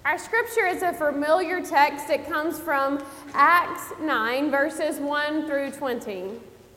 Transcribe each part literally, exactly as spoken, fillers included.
Our scripture is a familiar text. It comes from Acts nine, verses one through twenty.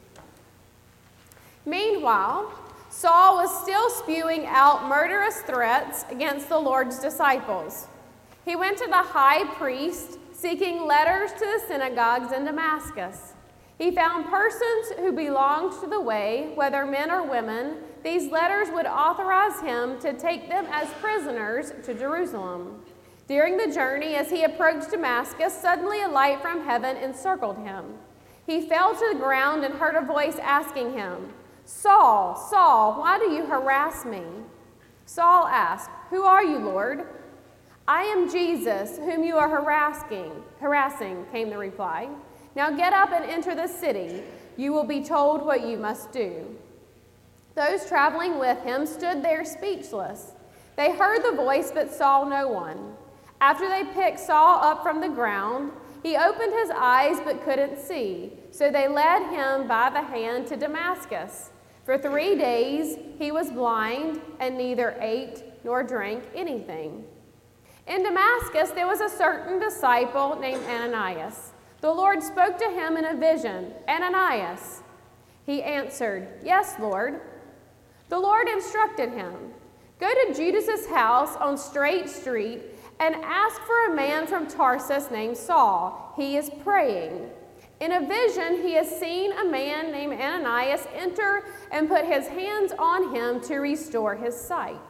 Meanwhile, Saul was still spewing out murderous threats against the Lord's disciples. He went to the high priest, seeking letters to the synagogues in Damascus. He found persons who belonged to the way, whether men or women. These letters would authorize him to take them as prisoners to Jerusalem. During the journey, as he approached Damascus, suddenly a light from heaven encircled him. He fell to the ground and heard a voice asking him, "Saul, Saul, why do you harass me?" Saul asked, "Who are you, Lord?" "I am Jesus, whom you are harassing, harassing," came the reply. "Now get up and enter the city. You will be told what you must do." Those traveling with him stood there speechless. They heard the voice but saw no one. After they picked Saul up from the ground, he opened his eyes but couldn't see. So they led him by the hand to Damascus. For three days he was blind and neither ate nor drank anything. In Damascus there was a certain disciple named Ananias. The Lord spoke to him in a vision, "Ananias." He answered, "Yes, Lord." The Lord instructed him, "Go to Judas's house on Straight Street and ask for a man from Tarsus named Saul. He is praying. In a vision, he has seen a man named Ananias enter and put his hands on him to restore his sight."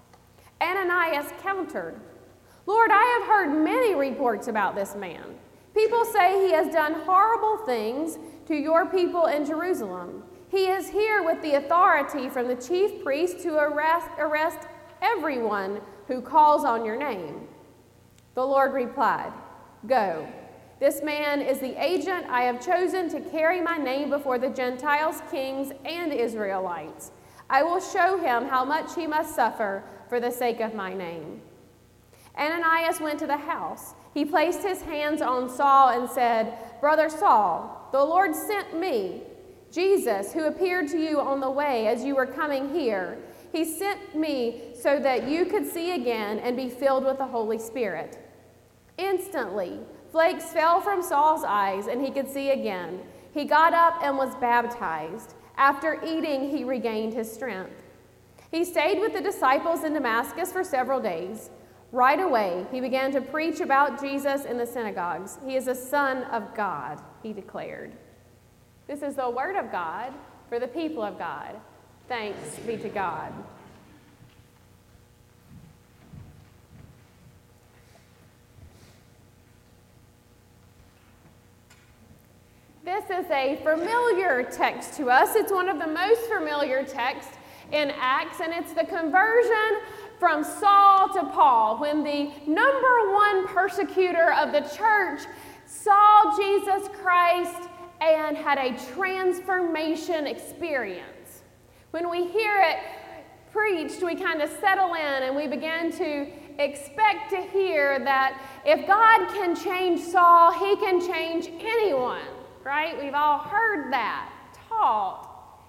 Ananias countered, "Lord, I have heard many reports about this man. People say he has done horrible things to your people in Jerusalem. He is here with the authority from the chief priest to arrest, arrest everyone who calls on your name." The Lord replied, "Go. This man is the agent I have chosen to carry my name before the Gentiles, kings, and Israelites. I will show him how much he must suffer for the sake of my name." Ananias went to the house. He placed his hands on Saul and said, "Brother Saul, the Lord sent me, Jesus, who appeared to you on the way as you were coming here. He sent me so that you could see again and be filled with the Holy Spirit." Instantly, flakes fell from Saul's eyes and he could see again. He got up and was baptized. After eating, he regained his strength. He stayed with the disciples in Damascus for several days. Right away, he began to preach about Jesus in the synagogues. "He is a Son of God," he declared. This is the word of God for the people of God. Thanks be to God. This is a familiar text to us. It's one of the most familiar texts in Acts, and it's the conversion from Saul to Paul, when the number one persecutor of the church saw Jesus Christ and had a transformation experience. When we hear it preached, we kind of settle in and we begin to expect to hear that if God can change Saul, he can change anyone, right? We've all heard that taught.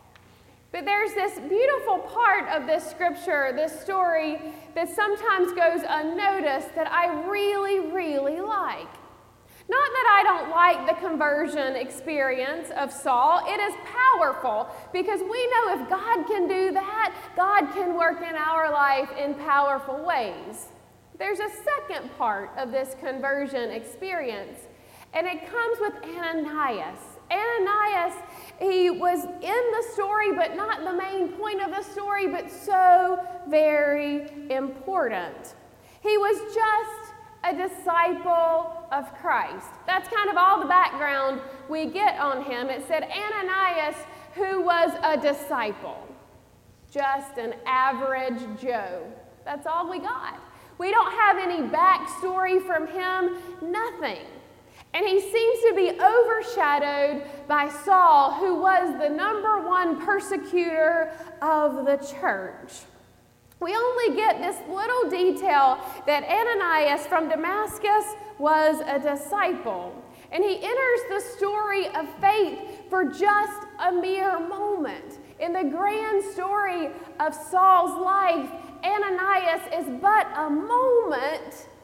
But there's this beautiful part of this scripture, this story, that sometimes goes unnoticed that I really, really like. Not that I don't like the conversion experience of Saul. It is powerful because we know if God can do that, God can work in our life in powerful ways. There's a second part of this conversion experience, and it comes with Ananias. Ananias, he was in the story, but not the main point of the story, but so very important. He was just a disciple of Christ. That's kind of all the background we get on him. It said Ananias, who was a disciple, just an average Joe. That's all we got. We don't have any backstory from him, nothing. And he seems to be overshadowed by Saul, who was the number one persecutor of the church. We only get this little detail that Ananias from Damascus was a disciple. And he enters the story of faith for just a mere moment. In the grand story of Saul's life, Ananias is but a moment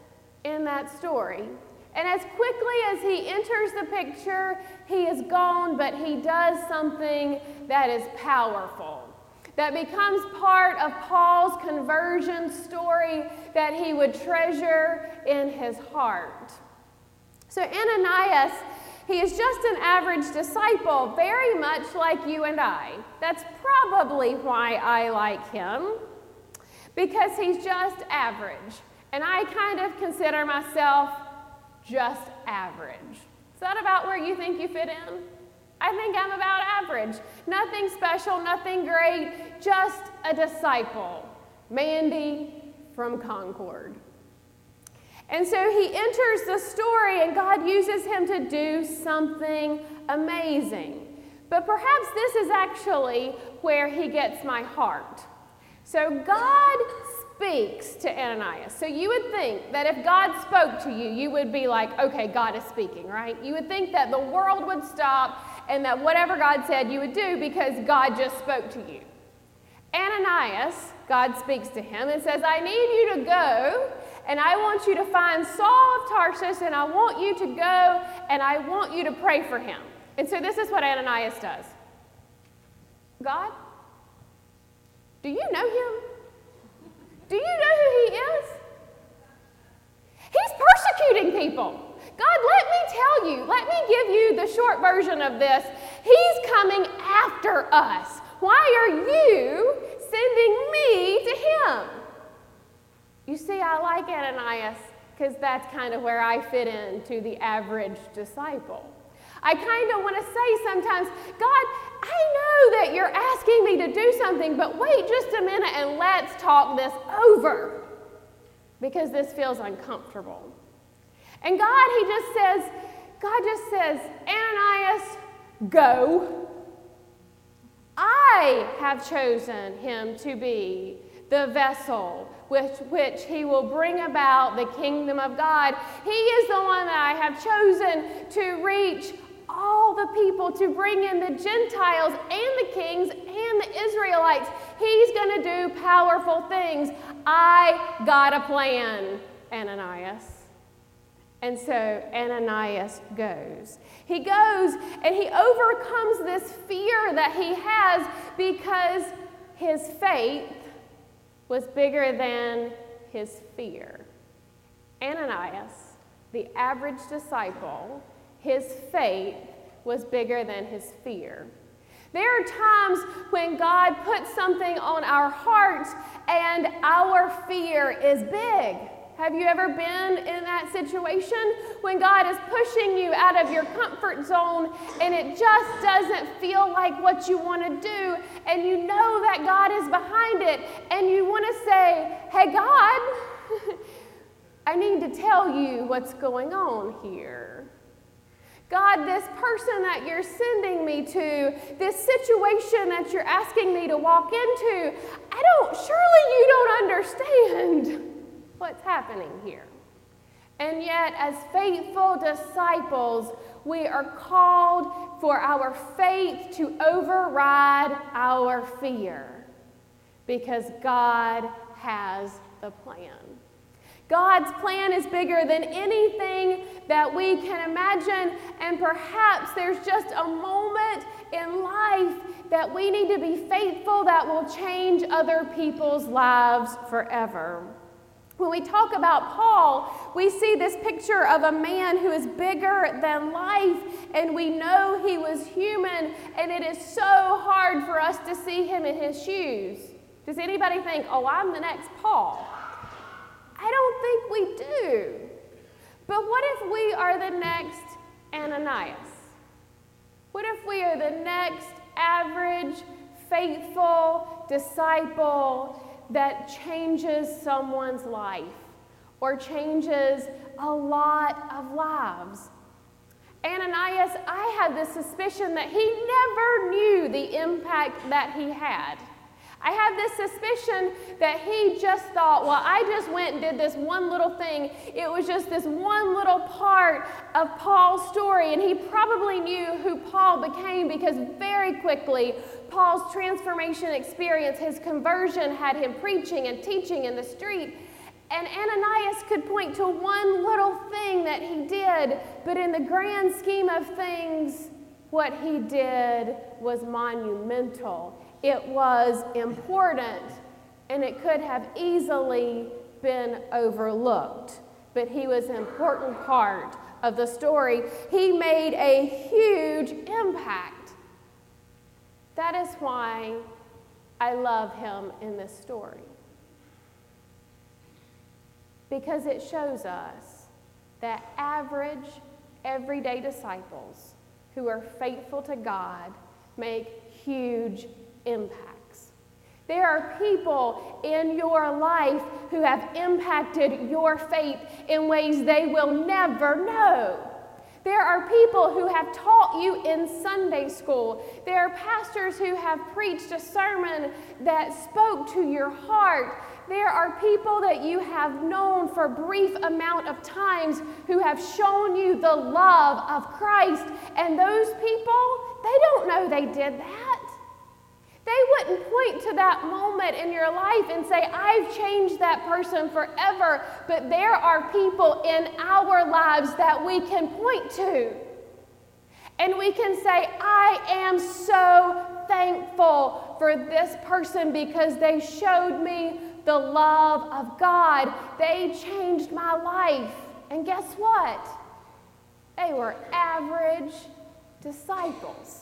in that story. And as quickly as he enters the picture, he is gone, but he does something that is powerful, that becomes part of Paul's conversion story that he would treasure in his heart. So Ananias, he is just an average disciple, very much like you and I. That's probably why I like him, because he's just average. And I kind of consider myself just average. Is that about where you think you fit in? I think I'm about average. Nothing special, nothing great, just a disciple. Mandy from Concord. And so he enters the story, and God uses him to do something amazing. But perhaps this is actually where he gets my heart. So God speaks to Ananias. So you would think that if God spoke to you, you would be like, okay, God is speaking, right? You would think that the world would stop and that whatever God said you would do because God just spoke to you. Ananias, God speaks to him and says, I need you to go, and I want you to find Saul of Tarsus, and I want you to go, and I want you to pray for him. And so this is what Ananias does. God, do you know him? Do you know who he is? He's persecuting people. God, let me tell you, let me give you the short version of this. He's coming after us. Why are you sending me to him? You see, I like Ananias because that's kind of where I fit into the average disciple. I kind of want to say sometimes, God, I know that you're asking me to do something, but wait just a minute and let's talk this over because this feels uncomfortable. And God, he just says, God just says, Ananias, go. I have chosen him to be the vessel with which he will bring about the kingdom of God. He is the one that I have chosen to reach all the people, to bring in the Gentiles and the kings and the Israelites. He's going to do powerful things. I got a plan, Ananias. And so Ananias goes. He goes and he overcomes this fear that he has because his faith was bigger than his fear. Ananias, the average disciple, his faith was bigger than his fear. There are times when God puts something on our hearts and our fear is big. Have you ever been in that situation when God is pushing you out of your comfort zone and it just doesn't feel like what you want to do, and you know that God is behind it, and you want to say, hey God, I need to tell you what's going on here. God, this person that you're sending me to, this situation that you're asking me to walk into, I don't, surely you don't understand what's happening here. And yet, as faithful disciples, we are called for our faith to override our fear because God has the plan. God's plan is bigger than anything that we can imagine, and perhaps there's just a moment in life that we need to be faithful that will change other people's lives forever. When we talk about Paul, we see this picture of a man who is bigger than life, and we know he was human, and it is so hard for us to see him in his shoes. Does anybody think, oh, I'm the next Paul? I don't think we do. But what if we are the next Ananias? What if we are the next average, faithful disciple that changes someone's life or changes a lot of lives? Ananias, I had this suspicion that he never knew the impact that he had. I have this suspicion that he just thought, well, I just went and did this one little thing. It was just this one little part of Paul's story, and he probably knew who Paul became because very quickly Paul's transformation experience, his conversion, had him preaching and teaching in the street. And Ananias could point to one little thing that he did, but in the grand scheme of things, what he did was monumental. It was important, and it could have easily been overlooked. But he was an important part of the story. He made a huge impact. That is why I love him in this story. Because it shows us that average, everyday disciples who are faithful to God make huge impacts. There are people in your life who have impacted your faith in ways they will never know. There are people who have taught you in Sunday school. There are pastors who have preached a sermon that spoke to your heart. There are people that you have known for a brief amount of times who have shown you the love of Christ. And those people, they don't know they did that. They wouldn't point to that moment in your life and say, I've changed that person forever. But there are people in our lives that we can point to. And we can say, I am so thankful for this person because they showed me the love of God. They changed my life. And guess what? They were average disciples.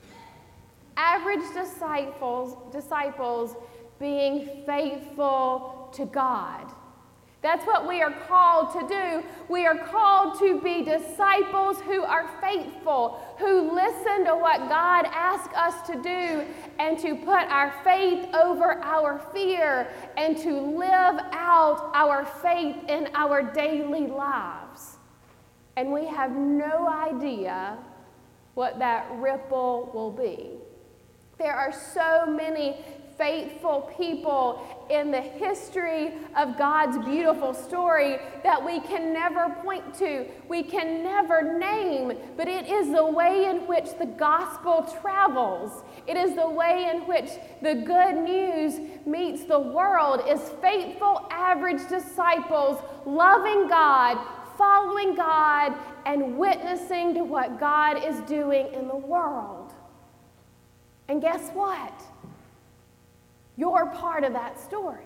Average disciples, disciples being faithful to God. That's what we are called to do. We are called to be disciples who are faithful, who listen to what God asks us to do, and to put our faith over our fear, and to live out our faith in our daily lives. And we have no idea what that ripple will be. There are so many faithful people in the history of God's beautiful story that we can never point to, we can never name, but it is the way in which the gospel travels. It is the way in which the good news meets the world, is faithful, average disciples loving God, following God, and witnessing to what God is doing in the world. And guess what? You're part of that story.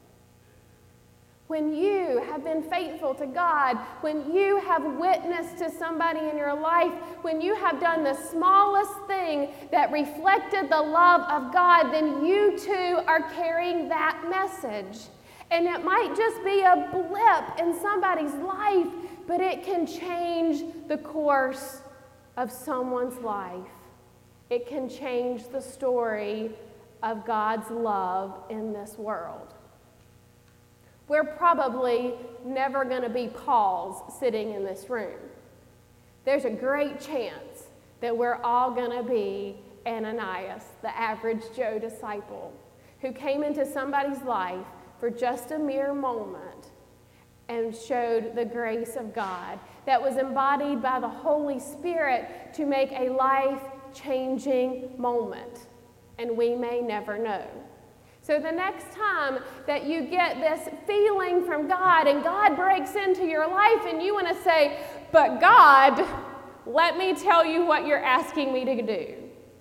When you have been faithful to God, when you have witnessed to somebody in your life, when you have done the smallest thing that reflected the love of God, then you too are carrying that message. And it might just be a blip in somebody's life, but it can change the course of someone's life. It can change the story of God's love in this world. We're probably never going to be Pauls sitting in this room. There's a great chance that we're all going to be Ananias, the average Joe disciple, who came into somebody's life for just a mere moment and showed the grace of God that was embodied by the Holy Spirit to make a life-changing moment. And we may never know. So the next time that you get this feeling from God and God breaks into your life and you want to say, but God, let me tell you what you're asking me to do.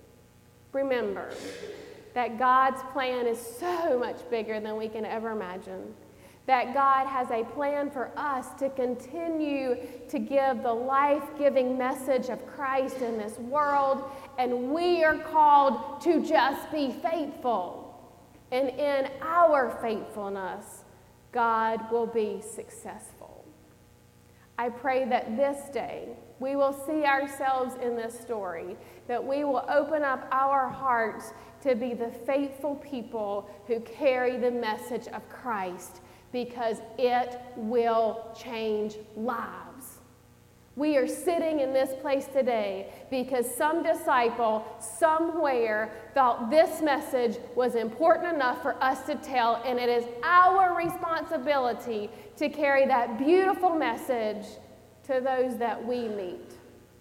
Remember that God's plan is so much bigger than we can ever imagine. That God has a plan for us to continue to give the life-giving message of Christ in this world, and we are called to just be faithful. And in our faithfulness, God will be successful. I pray that this day we will see ourselves in this story, that we will open up our hearts to be the faithful people who carry the message of Christ, because it will change lives. We are sitting in this place today because some disciple somewhere thought this message was important enough for us to tell, and it is our responsibility to carry that beautiful message to those that we meet.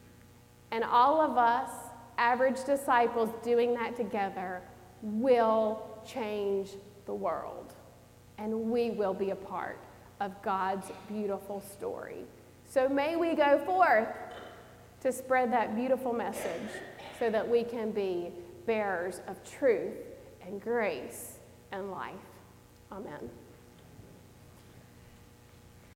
And all of us, average disciples, doing that together will change the world. And we will be a part of God's beautiful story. So may we go forth to spread that beautiful message so that we can be bearers of truth and grace and life. Amen.